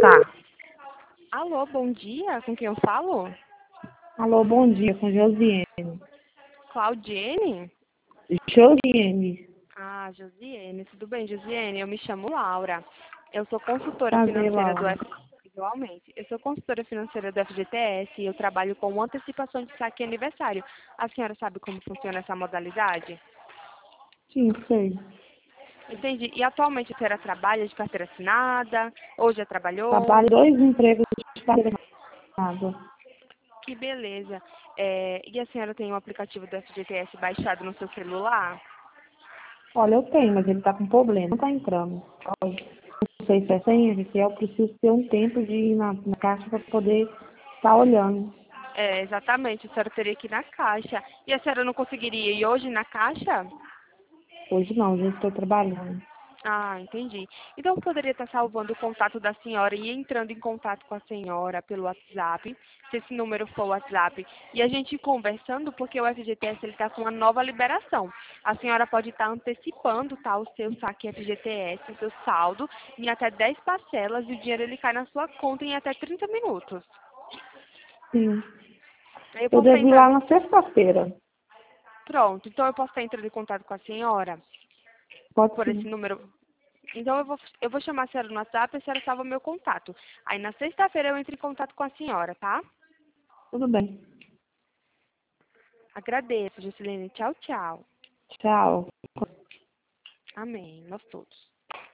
Tá. Alô, bom dia. Com quem eu falo? Alô, bom dia, com Josiane. Claudiene? Josiane. Ah, Josiane. Tudo bem, Josiane? Eu me chamo Laura. Eu sou consultora Prazer, financeira do Laura. Igualmente. Eu sou consultora financeira do FGTS e eu trabalho com antecipação de saque e aniversário. A senhora sabe como funciona essa modalidade? Sim, sei. Entendi. E atualmente a senhora trabalha de carteira assinada? Ou já trabalhou? Trabalho 2 empregos de carteira assinada. Que beleza. E a senhora tem um aplicativo do FGTS baixado no seu celular? Olha, eu tenho, mas ele tá com problema. Não tá entrando. Olha, não sei se é senha, eu preciso ter um tempo de ir na caixa para poder estar olhando. É, exatamente. A senhora teria que ir na caixa. E a senhora não conseguiria ir hoje na caixa? Hoje não, já estou trabalhando. Ah, entendi. Então, eu poderia estar salvando o contato da senhora e entrando em contato com a senhora pelo WhatsApp, se esse número for o WhatsApp, e a gente ir conversando, porque o FGTS está com uma nova liberação. A senhora pode estar antecipando tá, o seu saque FGTS, o seu saldo, em até 10 parcelas e o dinheiro ele cai na sua conta em até 30 minutos. Sim. Aí eu Eu posso estar devo ir lá entrando. na sexta-feira. Pronto, então eu posso estar entrando em contato com a senhora Pode por esse sim. número. Então eu vou chamar a senhora no WhatsApp e a senhora salva meu contato. Aí na sexta-feira eu entro em contato com a senhora, tá? Tudo bem. Agradeço, Juscelene. Tchau, tchau. Tchau. Amém. Nós todos.